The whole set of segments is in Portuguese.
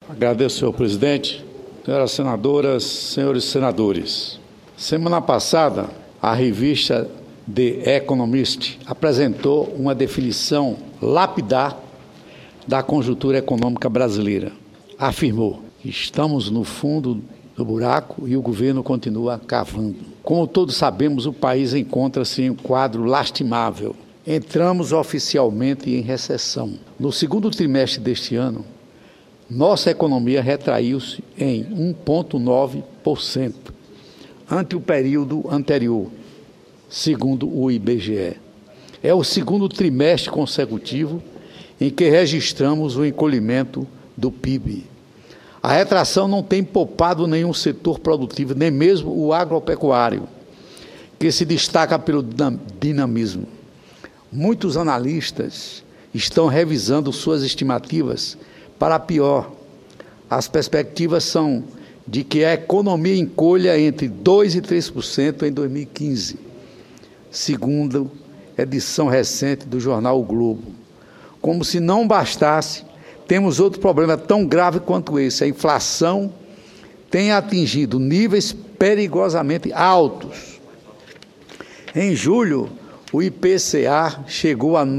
Agradeço, senhor presidente, senhoras senadoras, senhores senadores. Semana passada, a revista The Economist apresentou uma definição lapidar da conjuntura econômica brasileira. Afirmou: estamos no fundo do buraco e o governo continua cavando. Como todos sabemos, o país encontra-se em um quadro lastimável. Entramos oficialmente em recessão. No segundo trimestre deste ano, nossa economia retraiu-se em 1,9% ante o período anterior, segundo o IBGE. É o segundo trimestre consecutivo em que registramos o encolhimento do PIB. A retração não tem poupado nenhum setor produtivo, nem mesmo o agropecuário, que se destaca pelo dinamismo. Muitos analistas estão revisando suas estimativas para pior. As perspectivas são de que a economia encolha entre 2% e 3% em 2015, segundo edição recente do jornal O Globo. Como se não bastasse, temos outro problema tão grave quanto esse. A inflação tem atingido níveis perigosamente altos. Em julho, o IPCA chegou a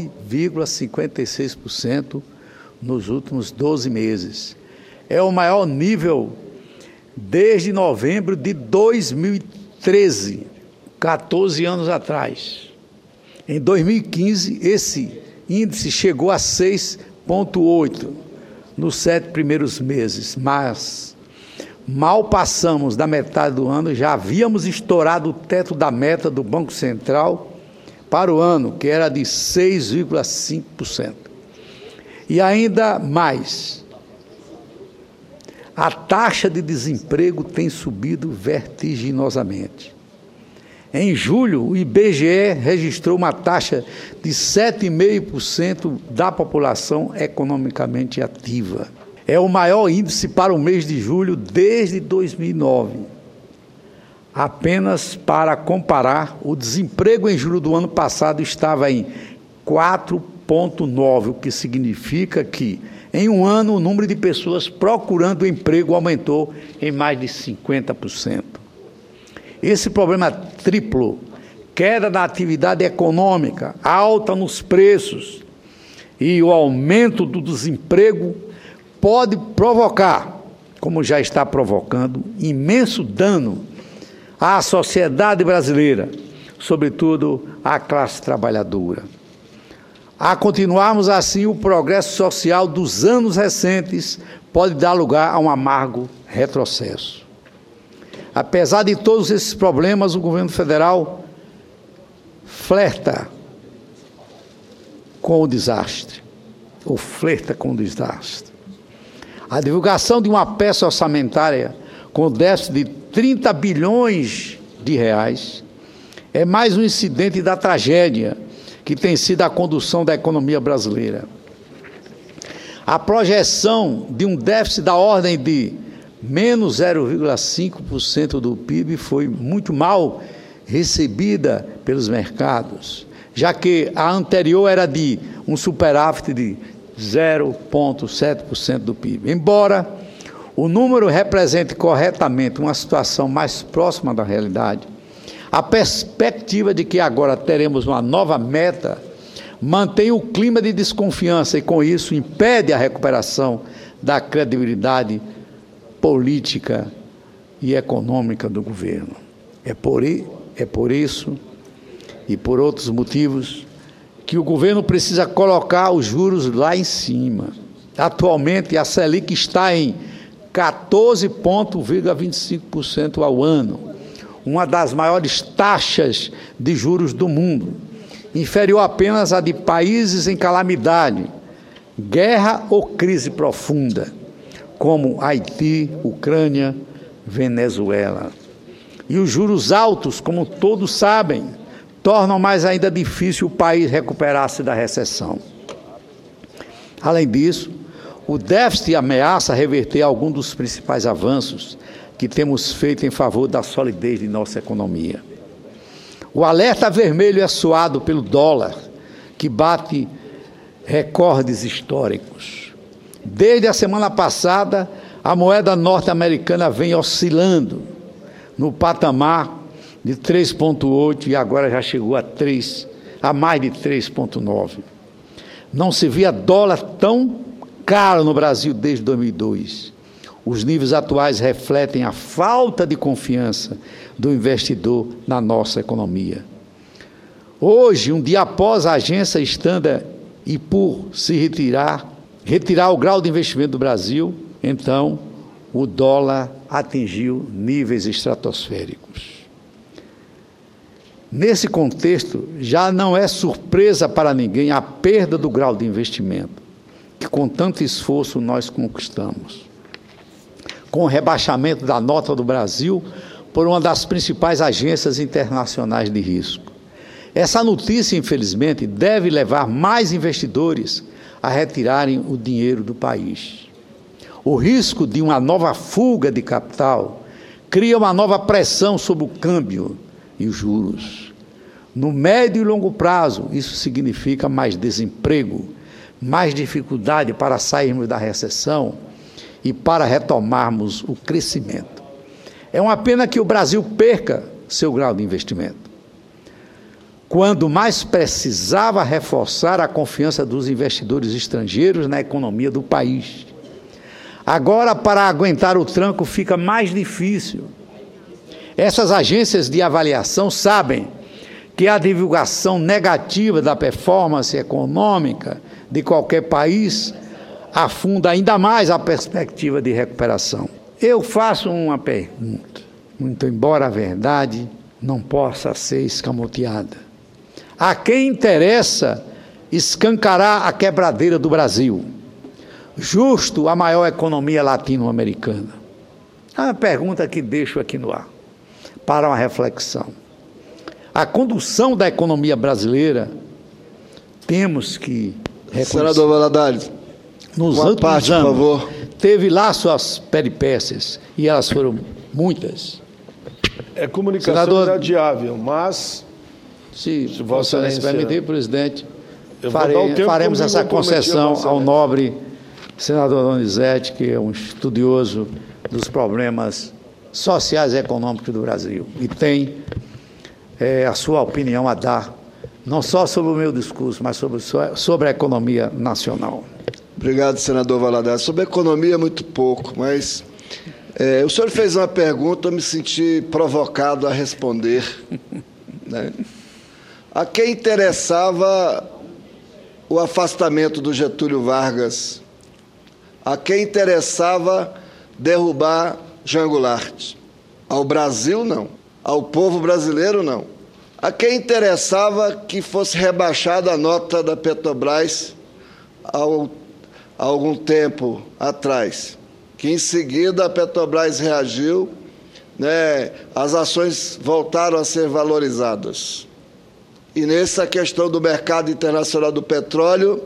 9,56% nos últimos 12 meses. É o maior nível desde novembro de 2013, 14 anos atrás. Em 2015, esse índice chegou a 6,8% nos 7 primeiros meses, mas mal passamos da metade do ano, já havíamos estourado o teto da meta do Banco Central para o ano, que era de 6,5%. E ainda mais, a taxa de desemprego tem subido vertiginosamente. Em julho, o IBGE registrou uma taxa de 7,5% da população economicamente ativa. É o maior índice para o mês de julho desde 2009. Apenas para comparar, o desemprego em julho do ano passado estava em 4,9%, o que significa que, em um ano, o número de pessoas procurando emprego aumentou em mais de 50%. Esse problema triplo, queda da atividade econômica, alta nos preços e o aumento do desemprego, pode provocar, como já está provocando, imenso dano à sociedade brasileira, sobretudo à classe trabalhadora. A continuarmos assim, o progresso social dos anos recentes pode dar lugar a um amargo retrocesso. Apesar de todos esses problemas, o governo federal flerta com o desastre, ou flerta com o desastre. A divulgação de uma peça orçamentária com déficit de 30 bilhões de reais é mais um incidente da tragédia que tem sido a condução da economia brasileira. A projeção de um déficit da ordem de menos 0,5% do PIB foi muito mal recebida pelos mercados, já que a anterior era de um superávit de 0,7% do PIB. Embora o número represente corretamente uma situação mais próxima da realidade, a perspectiva de que agora teremos uma nova meta mantém o clima de desconfiança e, com isso, impede a recuperação da credibilidade política e econômica do governo. É por isso e por outros motivos que o governo precisa colocar os juros lá em cima. Atualmente, a Selic está em 14,25% ao ano, uma das maiores taxas de juros do mundo, inferior apenas à de países em calamidade, guerra ou crise profunda, como Haiti, Ucrânia, Venezuela. E os juros altos, como todos sabem, tornam mais ainda difícil o país recuperar-se da recessão. Além disso, o déficit ameaça reverter alguns dos principais avanços que temos feito em favor da solidez de nossa economia. O alerta vermelho é soado pelo dólar, que bate recordes históricos. Desde a semana passada, a moeda norte-americana vem oscilando no patamar de 3,8 e agora já chegou a mais de 3,9. Não se via dólar tão caro no Brasil desde 2002. Os níveis atuais refletem a falta de confiança do investidor na nossa economia. Hoje, um dia após a agência Standard e por se retirar o grau de investimento do Brasil, então o dólar atingiu níveis estratosféricos. Nesse contexto, já não é surpresa para ninguém a perda do grau de investimento, que com tanto esforço nós conquistamos. Com o rebaixamento da nota do Brasil por uma das principais agências internacionais de risco. Essa notícia, infelizmente, deve levar mais investidores a retirarem o dinheiro do país. O risco de uma nova fuga de capital cria uma nova pressão sobre o câmbio e os juros. No médio e longo prazo, isso significa mais desemprego, mais dificuldade para sairmos da recessão e para retomarmos o crescimento. É uma pena que o Brasil perca seu grau de investimento, quando mais precisava reforçar a confiança dos investidores estrangeiros na economia do país. Agora, para aguentar o tranco, fica mais difícil. Essas agências de avaliação sabem que a divulgação negativa da performance econômica de qualquer país afunda ainda mais a perspectiva de recuperação. Eu faço uma pergunta, muito embora a verdade não possa ser escamoteada. A quem interessa escancarar a quebradeira do Brasil, justo a maior economia latino-americana? É uma pergunta que deixo aqui no ar, para uma reflexão. A condução da economia brasileira, temos que reconhecer. Senador Valadares, nos últimos anos, por favor, teve lá suas peripécias, e elas foram muitas. É comunicação Senador, inadiável, mas... Se Vossa Excelência permitir, presidente, um faremos essa concessão ao nobre senador Donizete, que é um estudioso dos problemas sociais e econômicos do Brasil, e tem a sua opinião a dar, não só sobre o meu discurso, mas sobre a economia nacional. Obrigado, senador Valadares. Sobre a economia, muito pouco, mas o senhor fez uma pergunta, eu me senti provocado a responder, né? A quem interessava o afastamento do Getúlio Vargas? A quem interessava derrubar Jean Goulart? Ao Brasil, não. Ao povo brasileiro, não. A quem interessava que fosse rebaixada a nota da Petrobras há algum tempo atrás? Que em seguida a Petrobras reagiu, né, as ações voltaram a ser valorizadas. E nessa questão do mercado internacional do petróleo,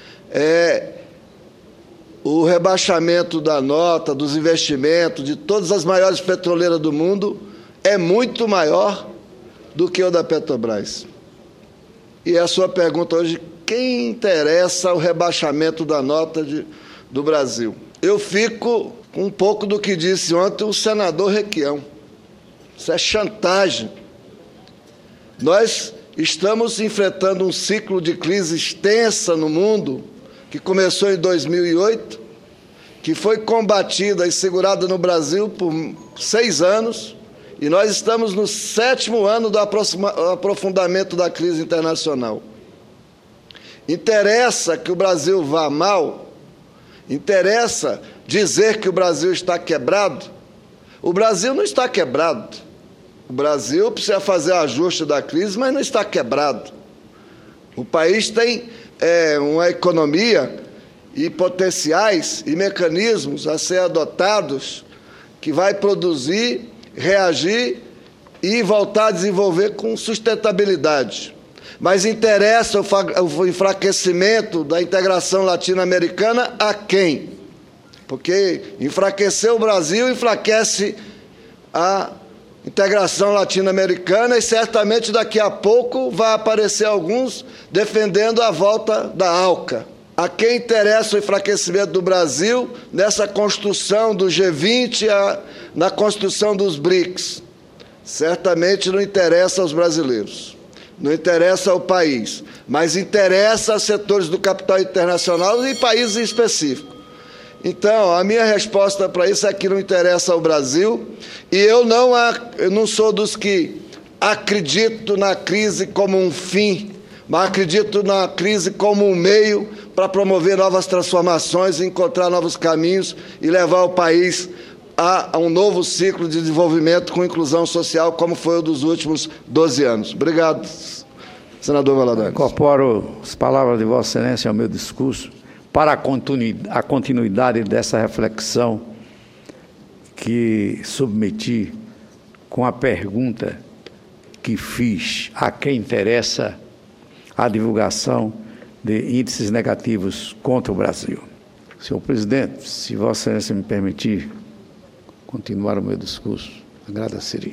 o rebaixamento da nota, dos investimentos, de todas as maiores petroleiras do mundo, é muito maior do que o da Petrobras. E a sua pergunta hoje, quem interessa o rebaixamento da nota do Brasil? Eu fico com um pouco do que disse ontem o senador Requião. Isso é chantagem. Nós estamos enfrentando um ciclo de crise extensa no mundo, que começou em 2008, que foi combatida e segurada no Brasil por 6 anos, e nós estamos no 7º ano do aprofundamento da crise internacional. Interessa que o Brasil vá mal? Interessa dizer que o Brasil está quebrado? O Brasil não está quebrado. O Brasil precisa fazer ajuste da crise, mas não está quebrado. O país tem uma economia e potenciais e mecanismos a ser adotados que vai produzir, reagir e voltar a desenvolver com sustentabilidade. Mas interessa o enfraquecimento da integração latino-americana a quem? Porque enfraquecer o Brasil enfraquece a integração latino-americana e certamente daqui a pouco vai aparecer alguns defendendo a volta da ALCA. A quem interessa o enfraquecimento do Brasil nessa construção do G20, na construção dos BRICS? Certamente não interessa aos brasileiros, não interessa ao país, mas interessa a setores do capital internacional e países específicos. Então, a minha resposta para isso é que não interessa ao Brasil, e eu não sou dos que acredito na crise como um fim, mas acredito na crise como um meio para promover novas transformações, encontrar novos caminhos e levar o país a um novo ciclo de desenvolvimento com inclusão social, como foi o dos últimos 12 anos. Obrigado, senador Valadares. Incorporo as palavras de Vossa Excelência ao meu discurso para a continuidade dessa reflexão que submeti com a pergunta que fiz: a quem interessa a divulgação de índices negativos contra o Brasil. Senhor presidente, se Vossa Excelência me permitir continuar o meu discurso, agradeceria.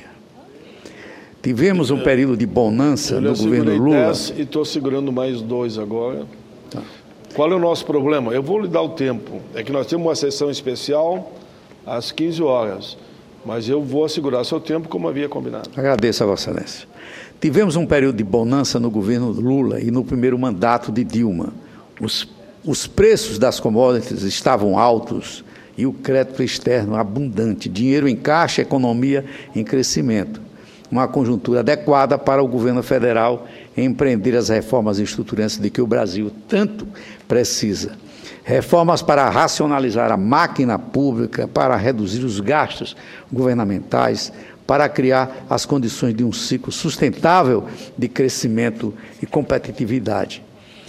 Tivemos um período de bonança no governo Lula. 10 e estou segurando mais 2 agora. Tá. Qual é o nosso problema? Eu vou lhe dar o tempo. É que nós temos uma sessão especial às 15 horas, mas eu vou assegurar seu tempo como havia combinado. Agradeço a Vossa Excelência. Tivemos um período de bonança no governo Lula e no primeiro mandato de Dilma. Os preços das commodities estavam altos e o crédito externo abundante, dinheiro em caixa, economia em crescimento. Uma conjuntura adequada para o governo federal empreender as reformas estruturantes de que o Brasil tanto precisa. Reformas para racionalizar a máquina pública, para reduzir os gastos governamentais, para criar as condições de um ciclo sustentável de crescimento e competitividade.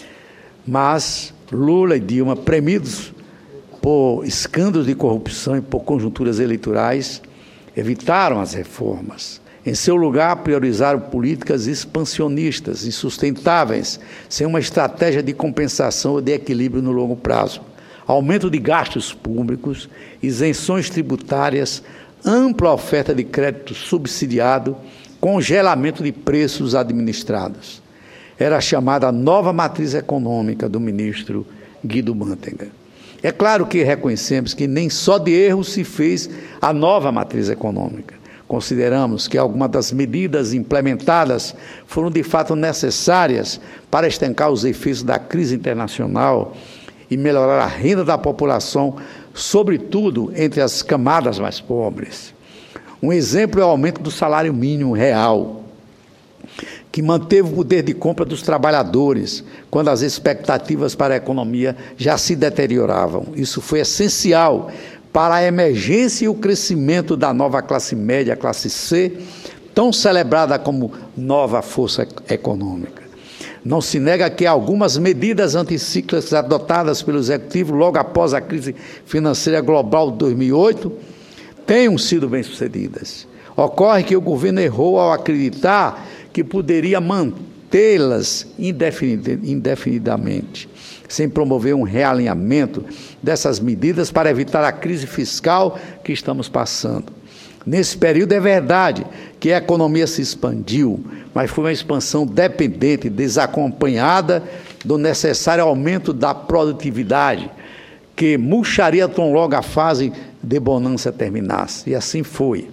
Mas Lula e Dilma, premidos por escândalos de corrupção e por conjunturas eleitorais, evitaram as reformas. Em seu lugar, priorizaram políticas expansionistas, insustentáveis, sem uma estratégia de compensação ou de equilíbrio no longo prazo. Aumento de gastos públicos, isenções tributárias, ampla oferta de crédito subsidiado, congelamento de preços administrados. Era a chamada nova matriz econômica do ministro Guido Mantega. É claro que reconhecemos que nem só de erros se fez a nova matriz econômica. Consideramos que algumas das medidas implementadas foram de fato necessárias para estancar os efeitos da crise internacional e melhorar a renda da população, sobretudo entre as camadas mais pobres. Um exemplo é o aumento do salário mínimo real, que manteve o poder de compra dos trabalhadores, quando as expectativas para a economia já se deterioravam. Isso foi essencial para a emergência e o crescimento da nova classe média, a classe C, tão celebrada como nova força econômica. Não se nega que algumas medidas anticíclicas adotadas pelo Executivo logo após a crise financeira global de 2008 tenham sido bem-sucedidas. Ocorre que o governo errou ao acreditar que poderia mantê-las indefinidamente, sem promover um realinhamento dessas medidas para evitar a crise fiscal que estamos passando. Nesse período é verdade que a economia se expandiu, mas foi uma expansão dependente, desacompanhada do necessário aumento da produtividade, que murcharia tão logo a fase de bonança terminasse. E assim foi.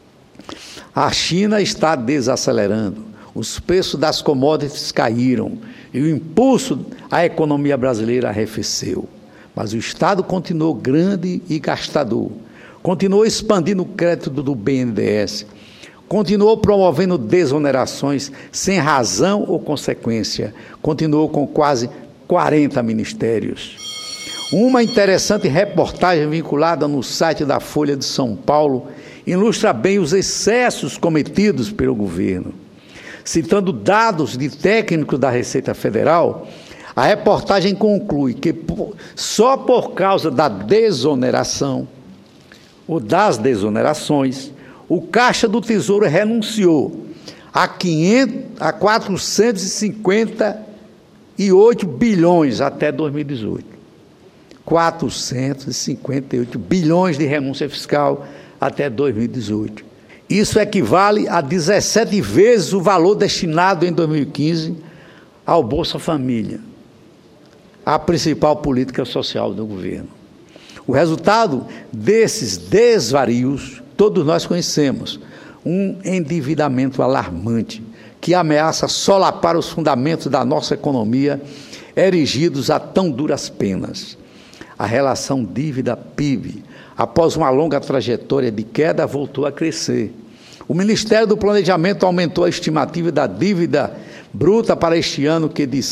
A China está desacelerando, os preços das commodities caíram e o impulso à economia brasileira arrefeceu. Mas o Estado continuou grande e gastador, continuou expandindo o crédito do BNDES, continuou promovendo desonerações sem razão ou consequência, continuou com quase 40 ministérios. Uma interessante reportagem vinculada no site da Folha de São Paulo ilustra bem os excessos cometidos pelo governo. Citando dados de técnicos da Receita Federal, a reportagem conclui que só por causa da desoneração ou das desonerações, o Caixa do Tesouro renunciou a 458 bilhões até 2018. 458 bilhões de renúncia fiscal até 2018. Isso equivale a 17 vezes o valor destinado em 2015 ao Bolsa Família. a principal política social do governo. O resultado desses desvarios, todos nós conhecemos, um endividamento alarmante, que ameaça solapar os fundamentos da nossa economia, erigidos a tão duras penas. A relação dívida-PIB, após uma longa trajetória de queda, voltou a crescer. O Ministério do Planejamento aumentou a estimativa da dívida bruta para este ano, que de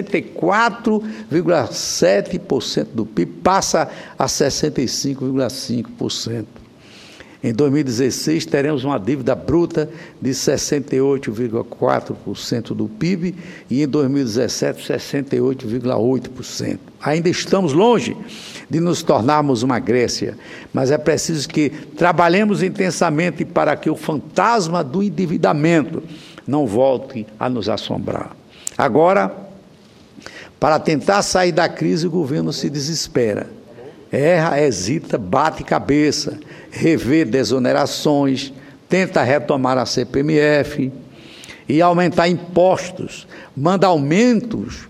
64,7% do PIB passa a 65,5%. Em 2016, teremos uma dívida bruta de 68,4% do PIB e em 2017, 68,8%. Ainda estamos longe de nos tornarmos uma Grécia, mas é preciso que trabalhemos intensamente para que o fantasma do endividamento não volte a nos assombrar. Agora, para tentar sair da crise, o governo se desespera. Erra, hesita, bate cabeça, revê desonerações, tenta retomar a CPMF e aumentar impostos, manda aumentos,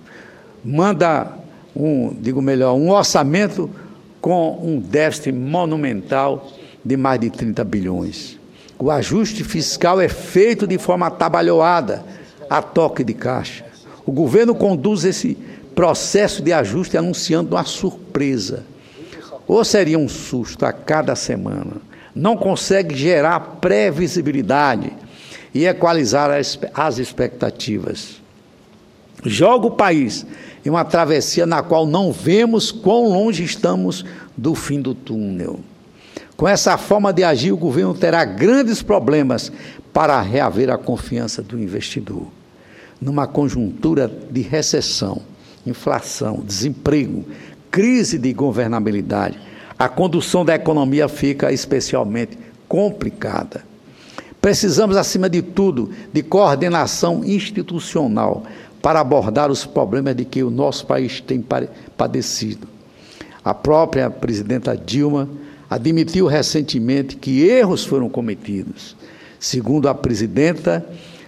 um orçamento com um déficit monumental de mais de 30 bilhões. O ajuste fiscal é feito de forma atabalhoada, a toque de caixa. O governo conduz esse processo de ajuste anunciando uma surpresa. Ou seria um susto a cada semana. Não consegue gerar previsibilidade e equalizar as expectativas. Joga o país em uma travessia na qual não vemos quão longe estamos do fim do túnel. Com essa forma de agir, o governo terá grandes problemas para reaver a confiança do investidor. Numa conjuntura de recessão, inflação, desemprego, crise de governabilidade, a condução da economia fica especialmente complicada. Precisamos, acima de tudo, de coordenação institucional para abordar os problemas de que o nosso país tem padecido. A própria presidenta Dilma admitiu recentemente que erros foram cometidos. Segundo a presidenta,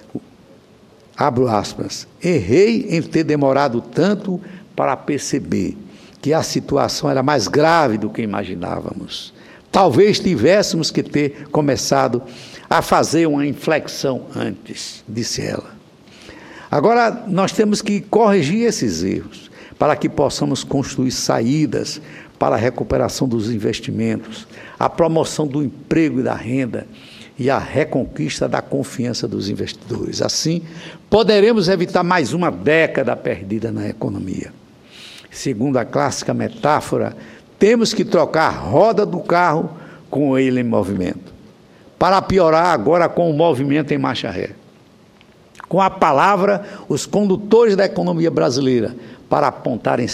abro aspas, errei em ter demorado tanto para perceber que a situação era mais grave do que imaginávamos. Talvez tivéssemos que ter começado a fazer uma inflexão antes, disse ela. Agora, nós temos que corrigir esses erros, para que possamos construir saídas para a recuperação dos investimentos, a promoção do emprego e da renda e a reconquista da confiança dos investidores. Assim, poderemos evitar mais uma década perdida na economia. Segundo a clássica metáfora, temos que trocar a roda do carro com ele em movimento. Para piorar, agora com o movimento em marcha ré. Com a palavra, os condutores da economia brasileira, para apontarem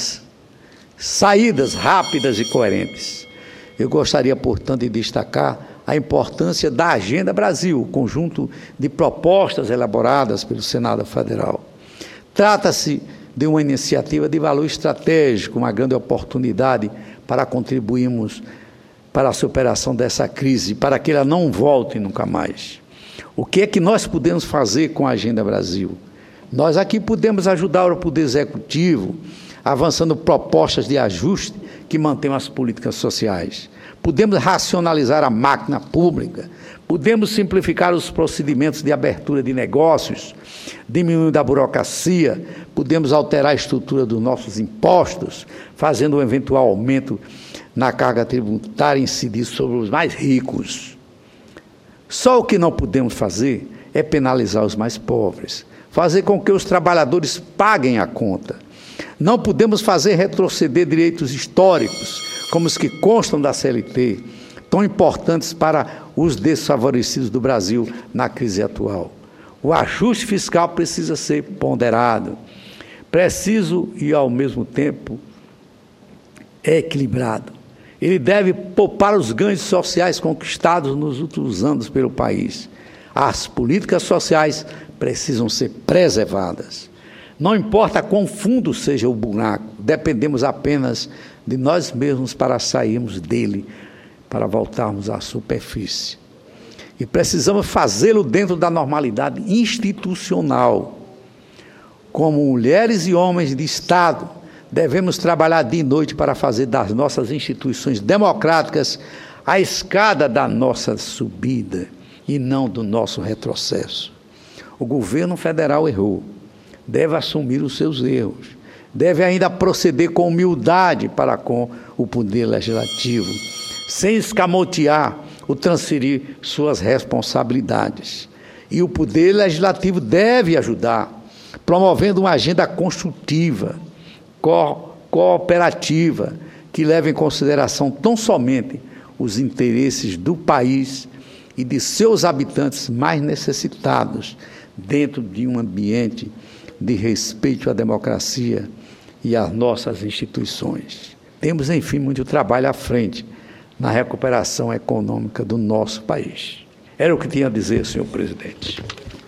saídas rápidas e coerentes. Eu gostaria, portanto, de destacar a importância da Agenda Brasil, o conjunto de propostas elaboradas pelo Senado Federal. Trata-se de uma iniciativa de valor estratégico, uma grande oportunidade para contribuirmos para a superação dessa crise, para que ela não volte nunca mais. O que é que nós podemos fazer com a Agenda Brasil? Nós aqui podemos ajudar o Poder Executivo, avançando propostas de ajuste que mantenham as políticas sociais. Podemos racionalizar a máquina pública, podemos simplificar os procedimentos de abertura de negócios, diminuindo a burocracia, podemos alterar a estrutura dos nossos impostos, fazendo um eventual aumento na carga tributária e incidir sobre os mais ricos. Só o que não podemos fazer é penalizar os mais pobres, fazer com que os trabalhadores paguem a conta. Não podemos fazer retroceder direitos históricos, como os que constam da CLT, tão importantes para os desfavorecidos do Brasil na crise atual. O ajuste fiscal precisa ser ponderado, preciso e, ao mesmo tempo, equilibrado. Ele deve poupar os ganhos sociais conquistados nos últimos anos pelo país. As políticas sociais precisam ser preservadas. Não importa quão fundo seja o buraco, dependemos apenas de nós mesmos para sairmos dele, para voltarmos à superfície. E precisamos fazê-lo dentro da normalidade institucional. Como mulheres e homens de Estado, devemos trabalhar dia e noite para fazer das nossas instituições democráticas a escada da nossa subida e não do nosso retrocesso. O governo federal errou, deve assumir os seus erros, deve ainda proceder com humildade para com o poder legislativo, sem escamotear ou transferir suas responsabilidades. E o poder legislativo deve ajudar, promovendo uma agenda construtiva, cooperativa, que leve em consideração tão somente os interesses do país e de seus habitantes mais necessitados, dentro de um ambiente de respeito à democracia e às nossas instituições. Temos, enfim, muito trabalho à frente na recuperação econômica do nosso país. Era o que tinha a dizer, senhor presidente.